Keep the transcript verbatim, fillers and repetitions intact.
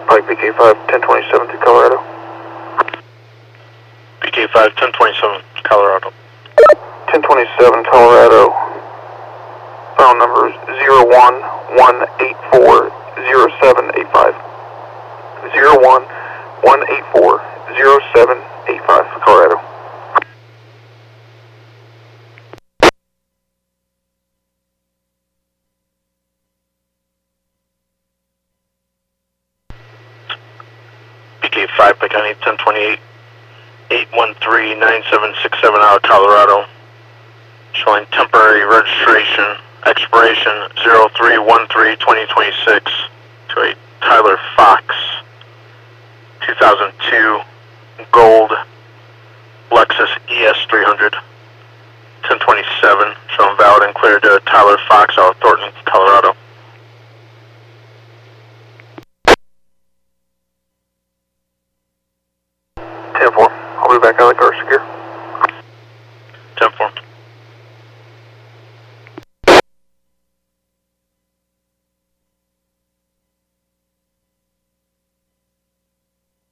Pike B K five, ten twenty-seven to Colorado. B K five, ten twenty-seven, Colorado. ten twenty-seven, Colorado. Phone number is zero one one eight four zero seven eight five. zero one one eight four zero seven eight five, Colorado. B K five, Picani, ten twenty-eight, eight one three nine seven six seven out of Colorado. Showing temporary registration, expiration zero three one three twenty twenty-six to a Tyler Fox, two thousand two gold Lexus E S three hundred, ten twenty-seven, showing valid and clear to Tyler Fox out of Thornton, Colorado. ten four, I'll be back out of the car secure.